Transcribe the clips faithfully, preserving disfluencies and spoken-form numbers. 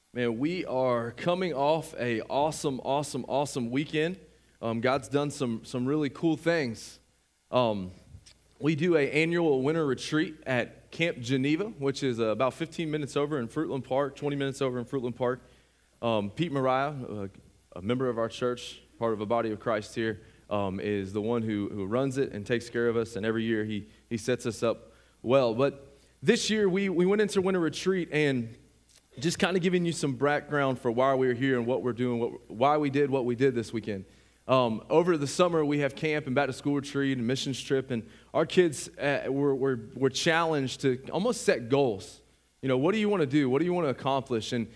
Man, we are coming off a awesome, awesome, awesome weekend. Um, God's done some some really cool things. Um, we do an annual winter retreat at Camp Geneva, which is uh, about fifteen minutes over in Fruitland Park, twenty minutes over in Fruitland Park. Um, Pete Mariah, uh, a member of our church, part of a body of Christ here, um, is the one who, who runs it and takes care of us, and every year he he sets us up well. But this year we, we went into winter retreat, and just kind of giving you some background for why we're here and what we're doing, what, why we did what we did this weekend. Um, over the summer, we have camp and back to school retreat and missions trip, and our kids uh, were, were, were challenged to almost set goals. You know, what do you want to do? What do you want to accomplish? And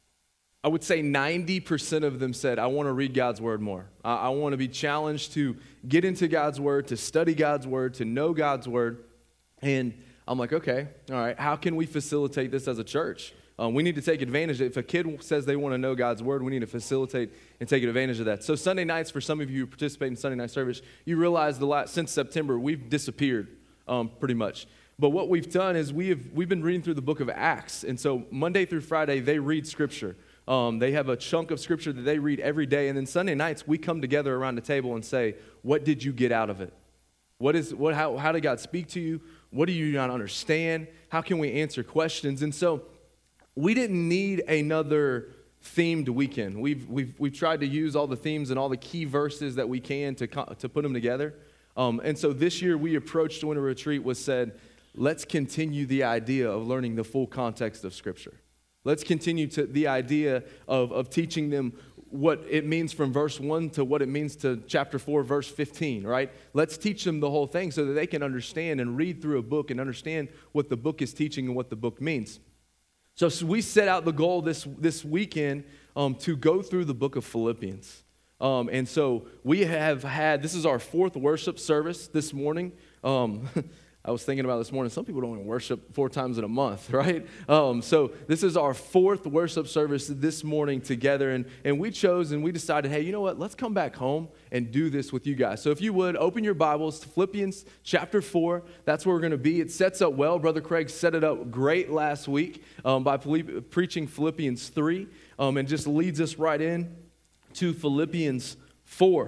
I would say ninety percent of them said, I want to read God's word more. I, I want to be challenged to get into God's word, to study God's word, to know God's word. And I'm like, okay, all right, how can we facilitate this as a church? Um, we need to take advantage of it. If a kid says they want to know God's word, we need to facilitate and take advantage of that. So Sunday nights, for some of you who participate in Sunday night service, you realize the last, since September, we've disappeared um, pretty much. But what we've done is we have, we've been reading through the book of Acts. And so Monday through Friday, they read Scripture. Um, they have a chunk of Scripture that they read every day. And then Sunday nights, we come together around the table and say, what did you get out of it? What is what? How, how did God speak to you? What do you not understand? How can we answer questions? And so we didn't need another themed weekend. We've we've we've tried to use all the themes and all the key verses that we can to to put them together. Um, and so this year we approached Winter Retreat was said, let's continue the idea of learning the full context of Scripture. Let's continue to the idea of of teaching them what it means from verse one to what it means to chapter four, verse fifteen, right? Let's teach them the whole thing so that they can understand and read through a book and understand what the book is teaching and what the book means. So, so we set out the goal this, this weekend um, to go through the book of Philippians. Um, and so we have had, this is our fourth worship service this morning. Um, I was thinking about this morning, some people don't even worship four times in a month, right? Um, so this is our fourth worship service this morning together, and, and we chose and we decided, hey, you know what? Let's come back home and do this with you guys. So if you would, open your Bibles to Philippians chapter four. That's where we're going to be. It sets up well. Brother Craig set it up great last week um, by preaching Philippians three, um, and just leads us right in to Philippians four.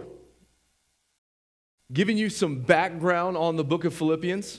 Giving you some background on the book of Philippians.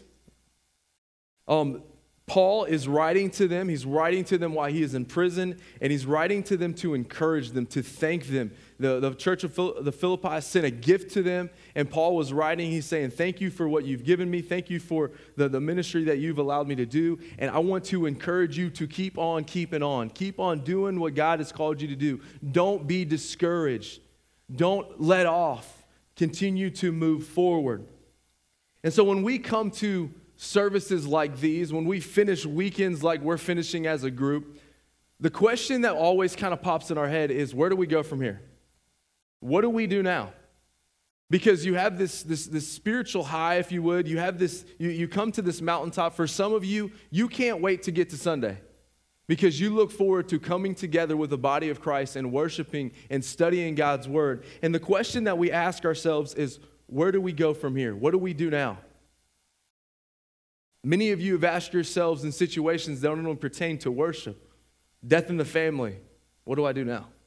Um, Paul is writing to them. He's writing to them while he is in prison, and he's writing to them to encourage them, to thank them. The, the church of Phil, the Philippi sent a gift to them, and Paul was writing. He's saying, thank you for what you've given me. Thank you for the, the ministry that you've allowed me to do, and I want to encourage you to keep on keeping on. Keep on doing what God has called you to do. Don't be discouraged. Don't let off. Continue to move forward. And so when we come to services like these, when we finish weekends like we're finishing as a group, the question that always kind of pops in our head is, where do we go from here? What do we do now? Because you have this, this, this spiritual high, if you would. You have this, you, you come to this mountaintop. For some of you, you can't wait to get to Sunday because you look forward to coming together with the body of Christ and worshiping and studying God's word. And the question that we ask ourselves is, where do we go from here? What do we do now? Many of you have asked yourselves in situations that don't even pertain to worship. Death in the family. What do I do now?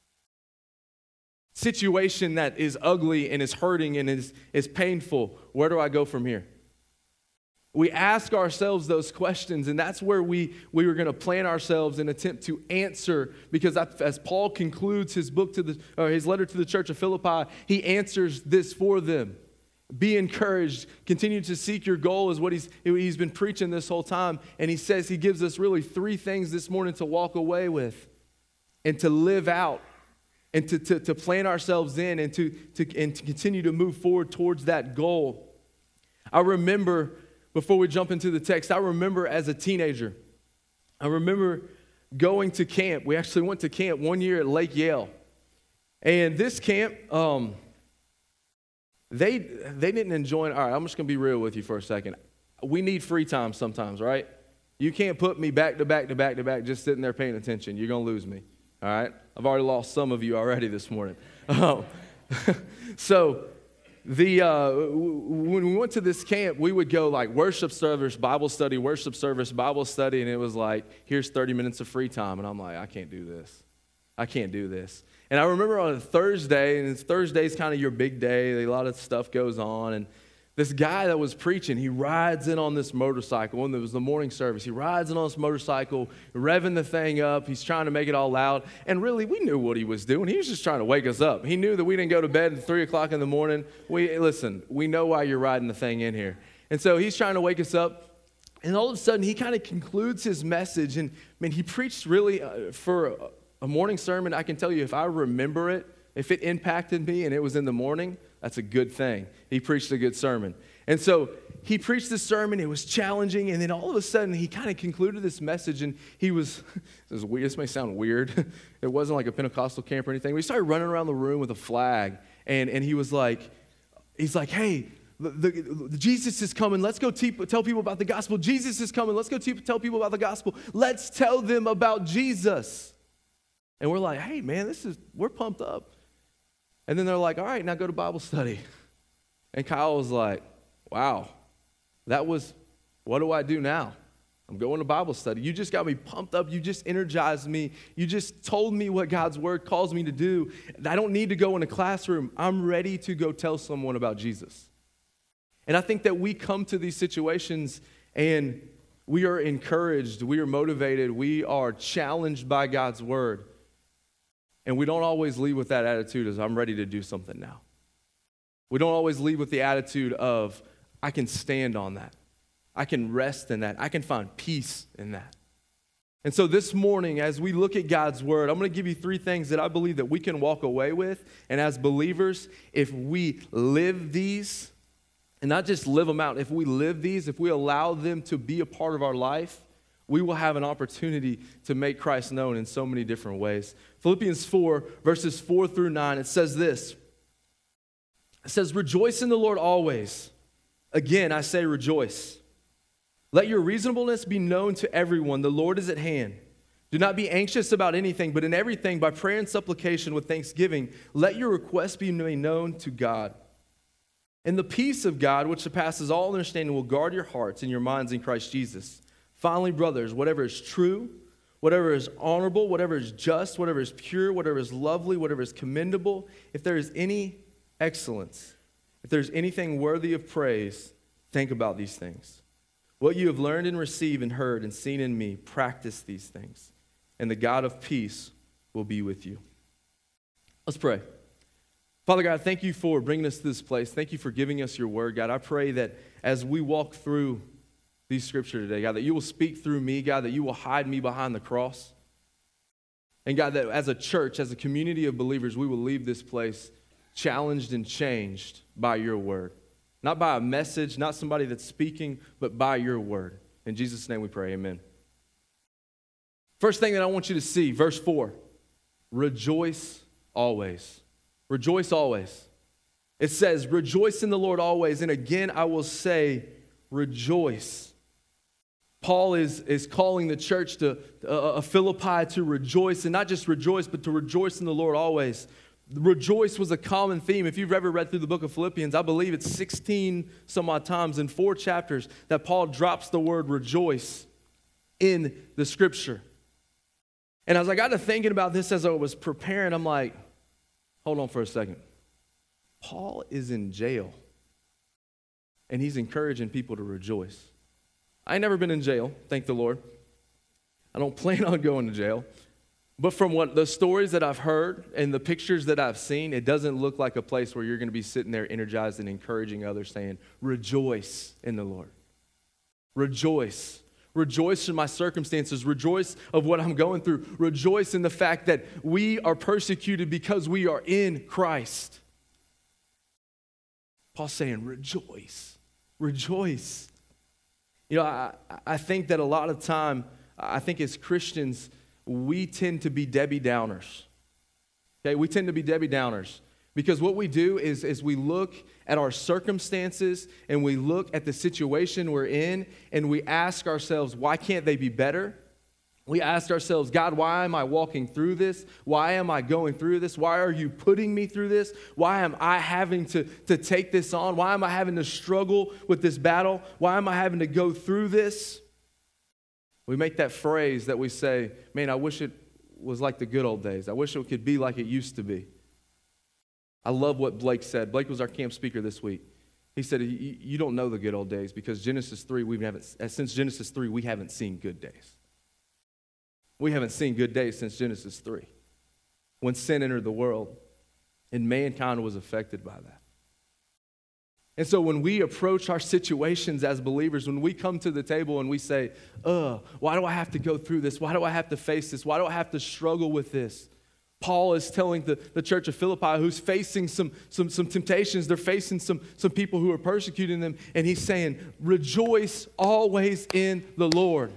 Situation that is ugly and is hurting and is, is painful. Where do I go from here? We ask ourselves those questions, and that's where we, we were going to plan ourselves and attempt to answer, because as Paul concludes his book to the or his letter to the church of Philippi, he answers this for them. Be encouraged. Continue to seek your goal is what he's, he's been preaching this whole time. And he says he gives us really three things this morning to walk away with and to live out and to, to, to plan ourselves in and to, to, and to continue to move forward towards that goal. I remember, before we jump into the text, I remember as a teenager, I remember going to camp. We actually went to camp one year at Lake Yale. And this camp, um, They they didn't enjoy it. All right, I'm just going to be real with you for a second. We need free time sometimes, right? You can't put me back to back to back to back just sitting there paying attention. You're going to lose me, all right? I've already lost some of you already this morning. Um, so the uh, when we went to this camp, we would go like worship service, Bible study, worship service, Bible study, and it was like, here's thirty minutes of free time. And I'm like, I can't do this. I can't do this. And I remember on a Thursday, and it's Thursday's kind of your big day, a lot of stuff goes on, and this guy that was preaching, he rides in on this motorcycle. When it was the morning service, he rides in on this motorcycle, revving the thing up. He's trying to make it all loud. And really, we knew what he was doing. He was just trying to wake us up. He knew that we didn't go to bed at three o'clock in the morning. We Listen, we know why you're riding the thing in here. And so he's trying to wake us up. And all of a sudden, he kind of concludes his message. And, I mean, he preached really uh, for a, a morning sermon. I can tell you, if I remember it, if it impacted me and it was in the morning, that's a good thing. He preached a good sermon. And so he preached this sermon. It was challenging. And then all of a sudden, he kind of concluded this message. And he was, this, is weird. This may sound weird. It wasn't like a Pentecostal camp or anything. But he started running around the room with a flag. And, and he was like, he's like, hey, the, the, the Jesus is coming. Let's go te- tell people about the gospel. Jesus is coming. Let's go te- tell people about the gospel. Let's tell them about Jesus. And we're like, hey, man, this is, we're pumped up. And then they're like, all right, now go to Bible study. And Kyle was like, wow, that was, what do I do now? I'm going to Bible study. You just got me pumped up. You just energized me. You just told me what God's word calls me to do. I don't need to go in a classroom. I'm ready to go tell someone about Jesus. And I think that we come to these situations and we are encouraged, we are motivated, we are challenged by God's word. And we don't always leave with that attitude as I'm ready to do something now. We don't always leave with the attitude of, I can stand on that. I can rest in that. I can find peace in that. And so this morning, as we look at God's word, I'm going to give you three things that I believe that we can walk away with. And as believers, if we live these, and not just live them out, if we live these, if we allow them to be a part of our life, we will have an opportunity to make Christ known in so many different ways. Philippians four, verses four through nine, it says this. It says, rejoice in the Lord always. Again, I say rejoice. Let your reasonableness be known to everyone. The Lord is at hand. Do not be anxious about anything, but in everything, by prayer and supplication with thanksgiving, let your requests be made known to God. And the peace of God, which surpasses all understanding, will guard your hearts and your minds in Christ Jesus. Finally, brothers, whatever is true, whatever is honorable, whatever is just, whatever is pure, whatever is lovely, whatever is commendable, if there is any excellence, if there's anything worthy of praise, think about these things. What you have learned and received and heard and seen in me, practice these things, and the God of peace will be with you. Let's pray. Father God, thank you for bringing us to this place. Thank you for giving us your word, God. I pray that as we walk through these scripture today, God, that you will speak through me, God, that you will hide me behind the cross. And God, that as a church, as a community of believers, we will leave this place challenged and changed by your word. Not by a message, not somebody that's speaking, but by your word. In Jesus' name we pray, amen. First thing that I want you to see, verse four, rejoice always. Rejoice always. It says, rejoice in the Lord always. And again, I will say, rejoice. Paul is, is calling the church to uh, Philippi to rejoice, and not just rejoice, but to rejoice in the Lord always. Rejoice was a common theme. If you've ever read through the book of Philippians, I believe it's sixteen some odd times in four chapters that Paul drops the word rejoice in the scripture. And as I got to thinking about this as I was preparing, I'm like, hold on for a second. Paul is in jail, and he's encouraging people to rejoice. I ain't never been in jail, thank the Lord. I don't plan on going to jail. But from what the stories that I've heard and the pictures that I've seen, it doesn't look like a place where you're going to be sitting there energized and encouraging others, saying, rejoice in the Lord. Rejoice. Rejoice in my circumstances. Rejoice of what I'm going through. Rejoice in the fact that we are persecuted because we are in Christ. Paul's saying, rejoice. Rejoice. You know, I, I think that a lot of time, I think as Christians, we tend to be Debbie Downers. Okay, we tend to be Debbie Downers because what we do is, is we look at our circumstances and we look at the situation we're in and we ask ourselves, why can't they be better? We asked ourselves, God, why am I walking through this? Why am I going through this? Why are you putting me through this? Why am I having to, to take this on? Why am I having to struggle with this battle? Why am I having to go through this? We make that phrase that we say, man, I wish it was like the good old days. I wish it could be like it used to be. I love what Blake said. Blake was our camp speaker this week. He said, you don't know the good old days because Genesis three, we haven't, since Genesis three, we haven't seen good days. We haven't seen good days since Genesis three, when sin entered the world and mankind was affected by that. And so when we approach our situations as believers, when we come to the table and we say, uh, why do I have to go through this? Why do I have to face this? Why do I have to struggle with this? Paul is telling the, the church of Philippi, who's facing some, some, some temptations, they're facing some, some people who are persecuting them, and he's saying, rejoice always in the Lord.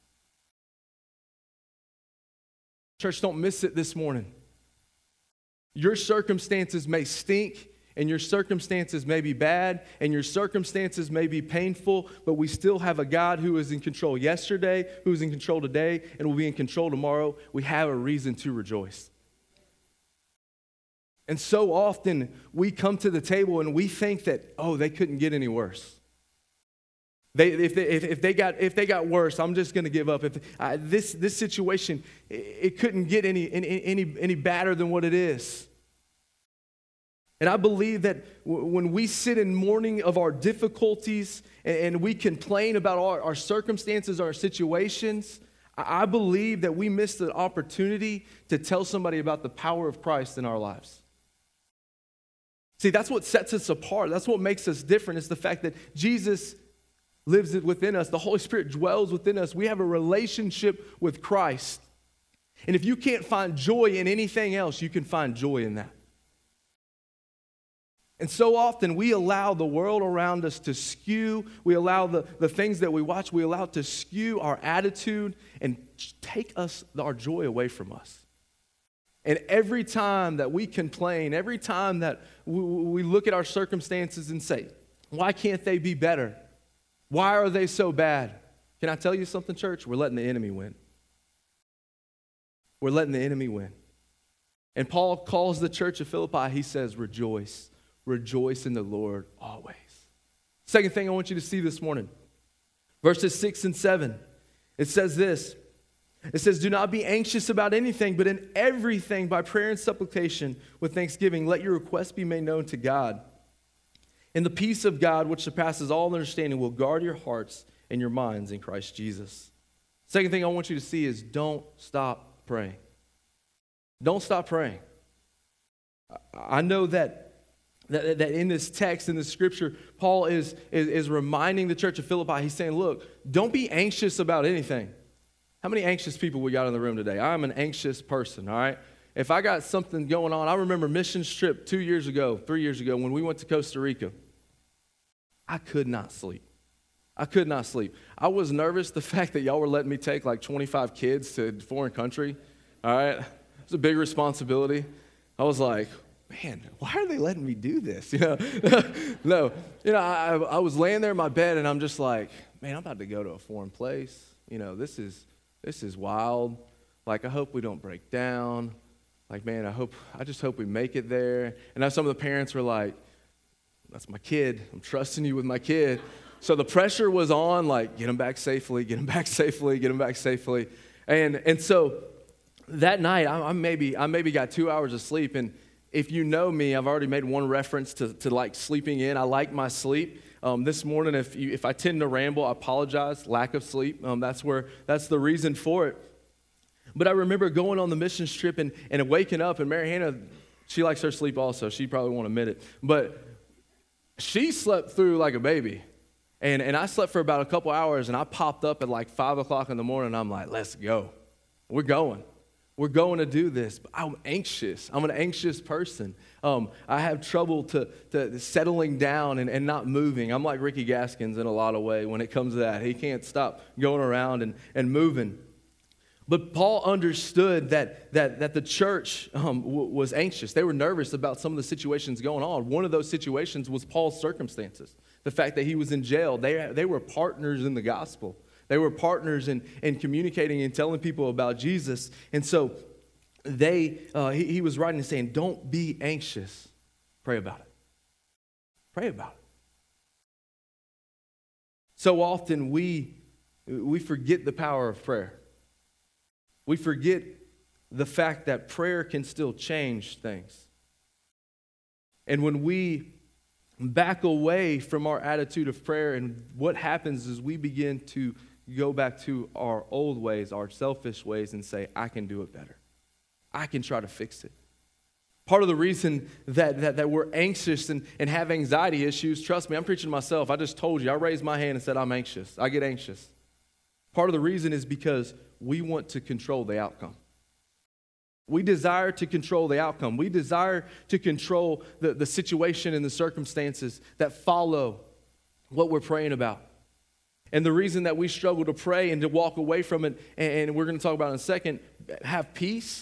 Church, don't miss it this morning. Your circumstances may stink, and your circumstances may be bad, and your circumstances may be painful, but we still have a God who is in control yesterday, who is in control today, and will be in control tomorrow. We have a reason to rejoice. And so often we come to the table and we think that, oh, they couldn't get any worse. They, if, they, if, if, they got, if they got worse, I'm just going to give up. If uh, this, this situation, it, it couldn't get any, any, any, any badder than what it is. And I believe that w- when we sit in mourning of our difficulties and, and we complain about our, our circumstances, our situations, I, I believe that we miss the opportunity to tell somebody about the power of Christ in our lives. See, that's what sets us apart. That's what makes us different. It's the fact that Jesus lives within us. The Holy Spirit dwells within us. We have a relationship with Christ. And if you can't find joy in anything else, you can find joy in that. And so often we allow the world around us to skew. We allow the, the things that we watch, we allow it to skew our attitude and take us our joy away from us. And every time that we complain, every time that we, we look at our circumstances and say, why can't they be better? Why are they so bad? Can I tell you something, church? We're letting the enemy win. We're letting the enemy win. And Paul calls the church of Philippi, he says, rejoice. Rejoice in the Lord always. Second thing I want you to see this morning, verses six and seven. It says this. It says, do not be anxious about anything, but in everything by prayer and supplication with thanksgiving, let your requests be made known to God. And the peace of God, which surpasses all understanding, will guard your hearts and your minds in Christ Jesus. Second thing I want you to see is don't stop praying. Don't stop praying. I know that That, that in this text, in this scripture, Paul is, is, is reminding the church of Philippi, he's saying, look, don't be anxious about anything. How many anxious people we got in the room today? I'm an anxious person, all right? If I got something going on, I remember missions trip two years ago, three years ago, when we went to Costa Rica. I could not sleep. I could not sleep. I was nervous the fact that y'all were letting me take like twenty-five kids to a foreign country, all right? It was a big responsibility. I was like, man, why are they letting me do this? You know, no, you know, I, I was laying there in my bed and I'm just like, man, I'm about to go to a foreign place. You know, this is this is wild. Like, I hope we don't break down. Like, man, I hope, I just hope we make it there. And now some of the parents were like, that's my kid. I'm trusting you with my kid. So the pressure was on, like, get him back safely, get him back safely, get him back safely. And and so that night, I, I maybe I maybe got two hours of sleep. And if you know me, I've already made one reference to, to like sleeping in. I like my sleep. Um, this morning, if you, if I tend to ramble, I apologize. Lack of sleep. Um, that's where that's the reason for it. But I remember going on the missions trip and, and waking up, and Mary Hannah, she likes her sleep also. She probably won't admit it. But she slept through like a baby. And, and I slept for about a couple hours, and I popped up at like five o'clock in the morning, and I'm like, let's go. We're going. We're going to do this. But I'm anxious. I'm an anxious person. Um, I have trouble to, to settling down and, and not moving. I'm like Ricky Gaskins in a lot of ways when it comes to that. He can't stop going around and, and moving. But Paul understood that, that, that the church um, w- was anxious. They were nervous about some of the situations going on. One of those situations was Paul's circumstances. The fact that he was in jail. They, they were partners in the gospel. They were partners in, in communicating and telling people about Jesus. And so they, uh, he, he was writing and saying, don't be anxious. Pray about it. Pray about it. So often we, we forget the power of prayer. We forget the fact that prayer can still change things. And when we back away from our attitude of prayer, and what happens is we begin to go back to our old ways, our selfish ways, and say, I can do it better. I can try to fix it. Part of the reason that, that, that we're anxious and, and have anxiety issues, trust me, I'm preaching to myself. I just told you, I raised my hand and said, I'm anxious. I get anxious. Part of the reason is because we want to control the outcome. We desire to control the outcome. We desire to control the, the situation and the circumstances that follow what we're praying about. And the reason that we struggle to pray and to walk away from it, and, and we're going to talk about in a second, have peace,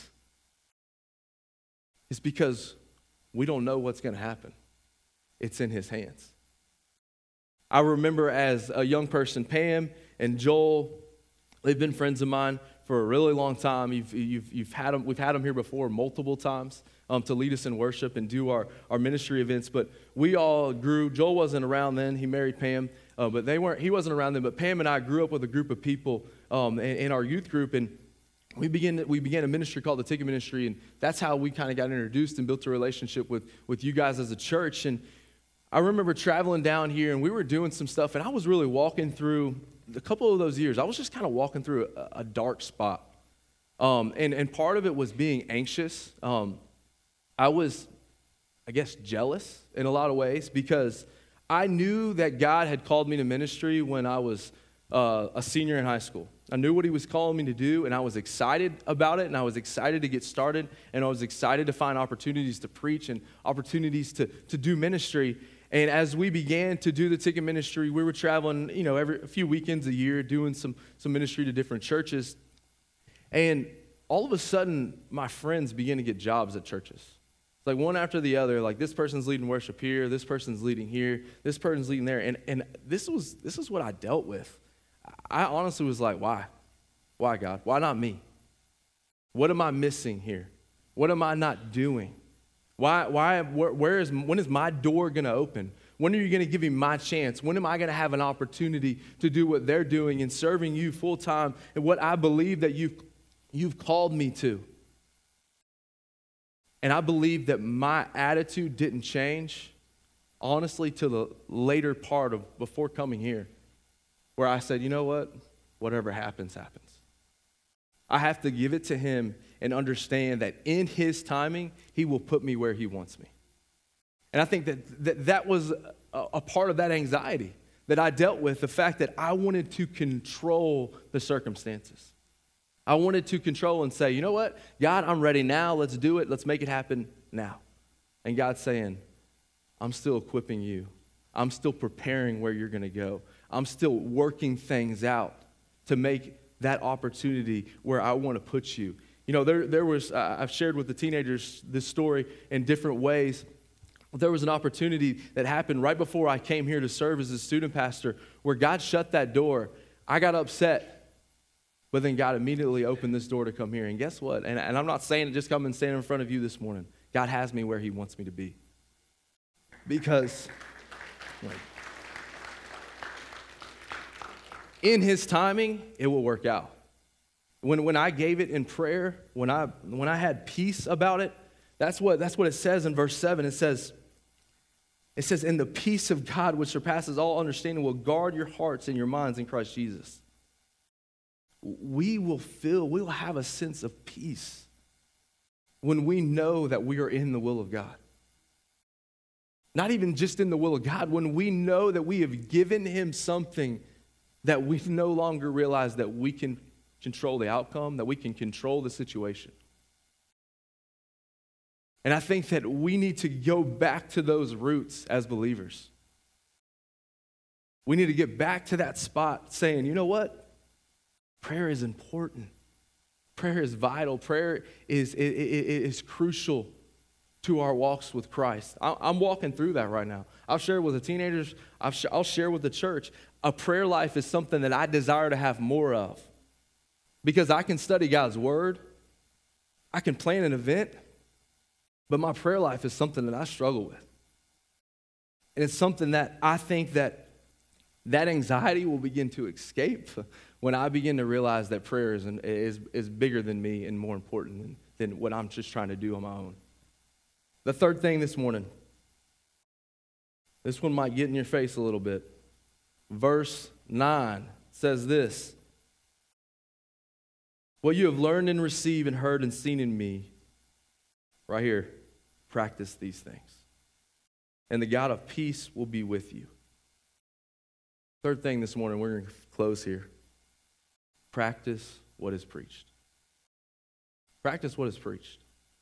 is because we don't know what's going to happen. It's in His hands. I remember as a young person, Pam and Joel, they've been friends of mine for a really long time. You've, you've, you've had them, we've had them here before multiple times um, to lead us in worship and do our, our ministry events. But we all grew. Joel wasn't around then. He married Pam, uh, but they weren't. He wasn't around then. But Pam and I grew up with a group of people um, in, in our youth group, and we began we began a ministry called the Ticket Ministry, and that's how we kind of got introduced and built a relationship with with you guys as a church. And I remember traveling down here, and we were doing some stuff, and I was really walking through. A couple of those years, I was just kind of walking through a, a dark spot. Um, and, and part of it was being anxious. Um, I was, I guess, jealous in a lot of ways because I knew that God had called me to ministry when I was uh, a senior in high school. I knew what He was calling me to do, and I was excited about it, and I was excited to get started, and I was excited to find opportunities to preach and opportunities to, to do ministry. And as we began to do the Ticket Ministry, we were traveling, you know, every a few weekends a year, doing some some ministry to different churches. And all of a sudden, my friends began to get jobs at churches. It's like one after the other. Like this person's leading worship here, this person's leading here, this person's leading there. And and this was this is what I dealt with. I honestly was like, why, why God? Why not me? What am I missing here? What am I not doing? Why, why, where, where is, when is my door going to open? When are you going to give me my chance? When am I going to have an opportunity to do what they're doing and serving you full time and what I believe that you've, you've called me to? And I believe that my attitude didn't change, honestly, to the later part of before coming here, where I said, you know what? Whatever happens, happens. I have to give it to Him and understand that in His timing, He will put me where He wants me. And I think that that, that was a, a part of that anxiety that I dealt with, the fact that I wanted to control the circumstances. I wanted to control and say, you know what? God, I'm ready now. Let's do it. Let's make it happen now. And God's saying, I'm still equipping you. I'm still preparing where you're going to go. I'm still working things out to make that opportunity where I want to put you. You know, there there was, uh, I've shared with the teenagers this story in different ways. There was an opportunity that happened right before I came here to serve as a student pastor where God shut that door. I got upset, but then God immediately opened this door to come here. And guess what? And, and I'm not saying it just come and stand in front of you this morning. God has me where He wants me to be. Because like, in His timing, it will work out. When, when I gave it in prayer, when I when I had peace about it, that's what that's what it says in verse seven. It says, it says, "And the peace of God, which surpasses all understanding, will guard your hearts and your minds in Christ Jesus." We will feel, we will have a sense of peace when we know that we are in the will of God. Not even just in the will of God, when we know that we have given Him something that we no longer realize that we can control the outcome, that we can control the situation. And I think that we need to go back to those roots as believers. We need to get back to that spot saying, you know what? Prayer is important. Prayer is vital. Prayer is, is, is crucial to our walks with Christ. I'm walking through that right now. I'll share with the teenagers. I'll share with the church. A prayer life is something that I desire to have more of, because I can study God's word. I can plan an event, but my prayer life is something that I struggle with. And it's something that I think that that anxiety will begin to escape when I begin to realize that prayer is, is, is bigger than me and more important than, than what I'm just trying to do on my own. The third thing this morning, this one might get in your face a little bit. Verse nine says this: what you have learned and received and heard and seen in me, right here, practice these things, and the God of peace will be with you. Third thing this morning, we're going to close here. Practice what is preached. Practice what is preached.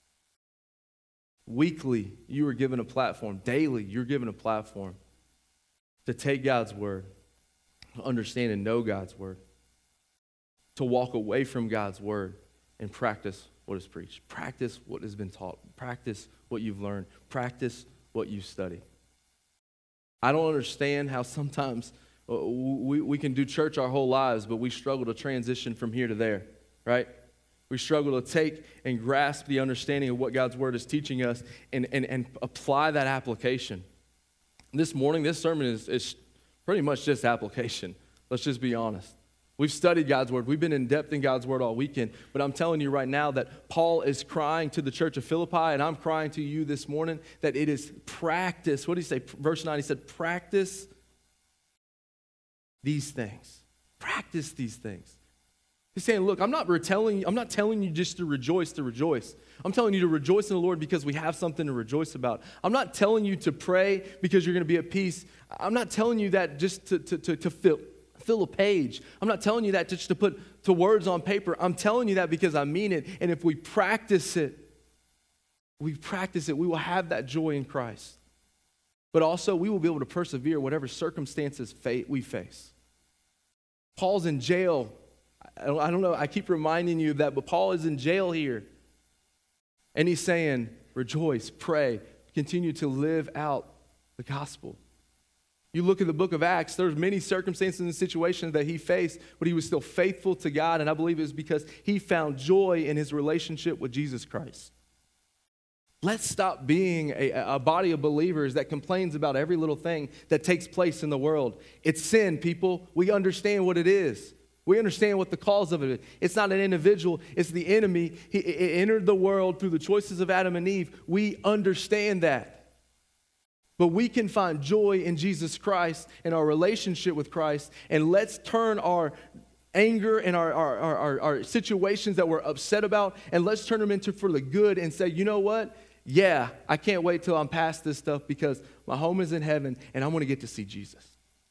Weekly, you are given a platform. Daily, you're given a platform to take God's word, to understand and know God's word, to walk away from God's word and practice what is preached. Practice what has been taught. Practice what you've learned. Practice what you study. I don't understand how sometimes we, we can do church our whole lives, but we struggle to transition from here to there, right? We struggle to take and grasp the understanding of what God's word is teaching us and, and, and apply that application. This morning, this sermon is, is pretty much just application. Let's just be honest. We've studied God's word. We've been in depth in God's word all weekend. But I'm telling you right now that Paul is crying to the church of Philippi, and I'm crying to you this morning that it is practice. What did he say? Verse nine, he said, practice these things. Practice these things. He's saying, look, I'm not telling you, I'm not telling you just to rejoice to rejoice. I'm telling you to rejoice in the Lord because we have something to rejoice about. I'm not telling you to pray because you're going to be at peace. I'm not telling you that just to, to, to, to fill, fill a page. I'm not telling you that just to put to words on paper. I'm telling you that because I mean it. And if we practice it, we practice it, we will have that joy in Christ. But also, we will be able to persevere whatever circumstances we face. Paul's in jail. I don't know, I keep reminding you of that, but Paul is in jail here. And he's saying, rejoice, pray, continue to live out the gospel. You look at the book of Acts, there's many circumstances and situations that he faced, but he was still faithful to God, and I believe it was because he found joy in his relationship with Jesus Christ. Let's stop being a, a body of believers that complains about every little thing that takes place in the world. It's sin, people. We understand what it is. We understand what the cause of it is. It's not an individual. It's the enemy. He, he entered the world through the choices of Adam and Eve. We understand that. But we can find joy in Jesus Christ and our relationship with Christ. And let's turn our anger and our, our, our, our situations that we're upset about, and let's turn them into for the good and say, you know what? Yeah, I can't wait till I'm past this stuff because my home is in heaven and I'm going to get to see Jesus.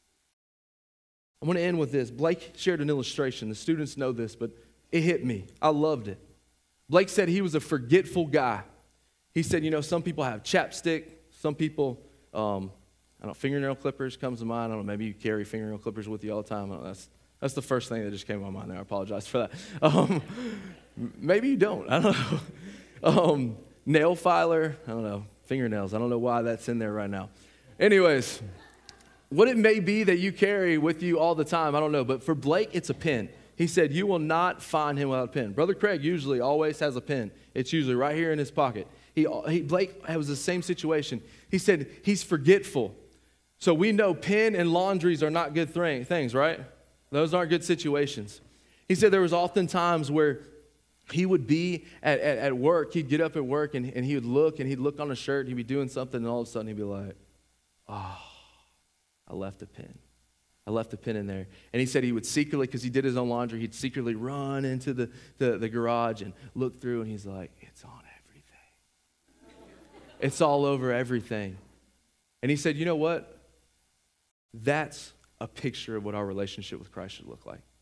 I'm going to end with this. Blake shared an illustration. The students know this, but it hit me. I loved it. Blake said he was a forgetful guy. He said, you know, some people have chapstick. Some people, um, I don't know, fingernail clippers comes to mind. I don't know, maybe you carry fingernail clippers with you all the time. I don't know, that's, that's the first thing that just came to my mind there. I apologize for that. Um, maybe you don't. I don't know. Um, nail filer. I don't know. Fingernails. I don't know why that's in there right now. Anyways. What it may be that you carry with you all the time, I don't know. But for Blake, it's a pen. He said, you will not find him without a pen. Brother Craig usually always has a pen. It's usually right here in his pocket. He, he Blake was the same situation. He said he's forgetful. So we know pen and laundries are not good th- things, right? Those aren't good situations. He said there was often times where he would be at, at, at work. He'd get up at work and, and he would look and he'd look on his shirt. He'd be doing something and all of a sudden he'd be like, oh. I left a pen. I left a pen in there. And he said he would secretly, because he did his own laundry, he'd secretly run into the, the, the garage and look through, and he's like, it's on everything. It's all over everything. And he said, you know what? That's a picture of what our relationship with Christ should look like.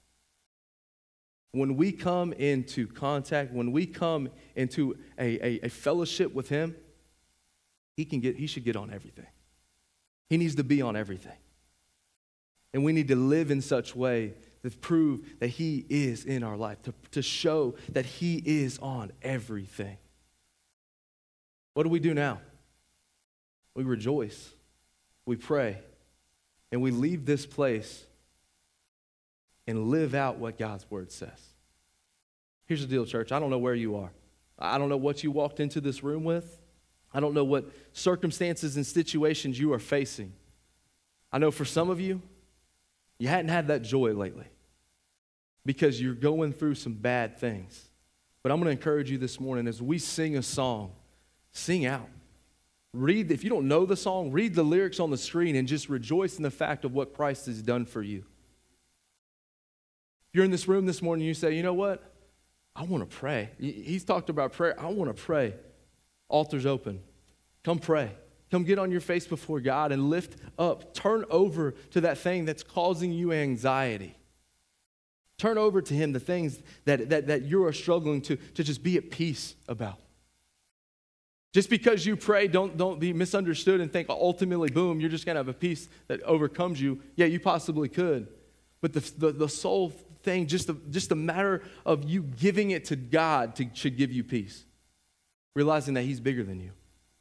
When we come into contact, when we come into a, a, a fellowship with him, he can get, he should get on everything. He needs to be on everything. And we need to live in such a way to prove that he is in our life, to, to show that he is on everything. What do we do now? We rejoice, we pray, and we leave this place and live out what God's word says. Here's the deal, church. I don't know where you are. I don't know what you walked into this room with. I don't know what circumstances and situations you are facing. I know for some of you, you hadn't had that joy lately because you're going through some bad things. But I'm going to encourage you this morning as we sing a song, sing out. Read, if you don't know the song, read the lyrics on the screen and just rejoice in the fact of what Christ has done for you. If you're in this room this morning and you say, you know what? I want to pray. He's talked about prayer. I want to pray. Altar's open. Come pray. Come get on your face before God and lift up. Turn over to that thing that's causing you anxiety. Turn over to Him the things that, that, that you are struggling to, to just be at peace about. Just because you pray, don't, don't be misunderstood and think ultimately, boom, you're just going to have a peace that overcomes you. Yeah, you possibly could. But the, the, the soul thing, just a, just a matter of you giving it to God to, should give you peace. Realizing that He's bigger than you.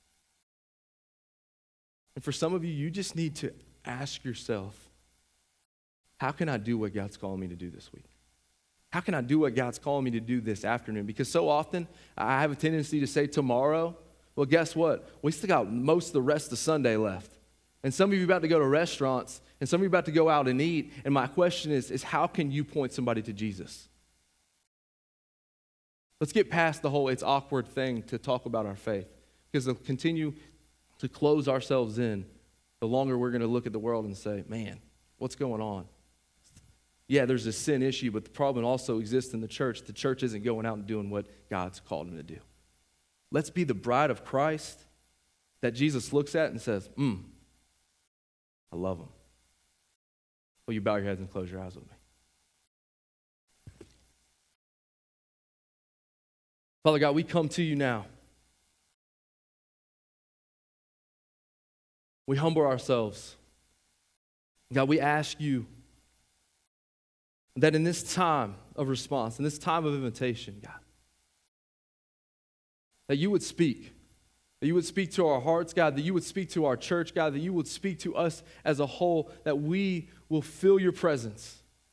And for some of you, you just need to ask yourself, how can I do what God's calling me to do this week? How can I do what God's calling me to do this afternoon? Because so often, I have a tendency to say tomorrow. Well, guess what? We still got most of the rest of Sunday left. And some of you are about to go to restaurants, and some of you are about to go out and eat. And my question is, is how can you point somebody to Jesus? Let's get past the whole it's awkward thing to talk about our faith. Because they'll continue to close ourselves in, the longer we're going to look at the world and say, man, what's going on? Yeah, there's a sin issue, but the problem also exists in the church. The church isn't going out and doing what God's called them to do. Let's be the bride of Christ that Jesus looks at and says, hmm, I love him. Will you bow your heads and close your eyes with me? Father God, we come to you now. We humble ourselves. God, we ask you that in this time of response, in this time of invitation, God, that you would speak, that you would speak to our hearts, God, that you would speak to our church, God, that you would speak to us as a whole, that we will feel your presence.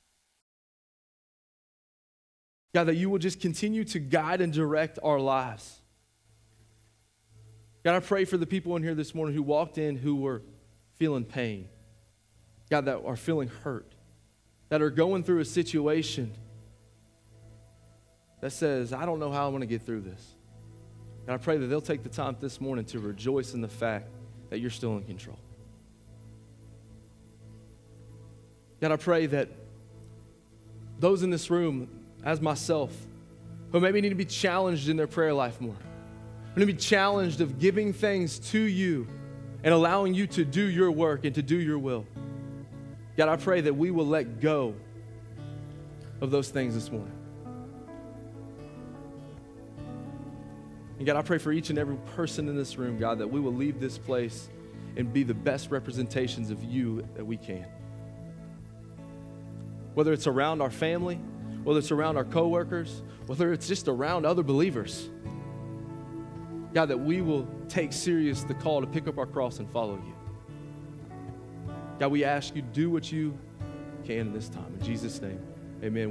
God, that you will just continue to guide and direct our lives. God, I pray for the people in here this morning who walked in who were feeling pain. God, that are feeling hurt, that are going through a situation that says, I don't know how I'm going to get through this. And I pray that they'll take the time this morning to rejoice in the fact that you're still in control. God, I pray that those in this room, as myself, who maybe need to be challenged in their prayer life more, who need to be challenged of giving things to you and allowing you to do your work and to do your will. God, I pray that we will let go of those things this morning. And God, I pray for each and every person in this room, God, that we will leave this place and be the best representations of you that we can. Whether it's around our family, whether it's around our coworkers, whether it's just around other believers. God, that we will take serious the call to pick up our cross and follow you. God, we ask you, do what you can in this time. In Jesus' name, amen.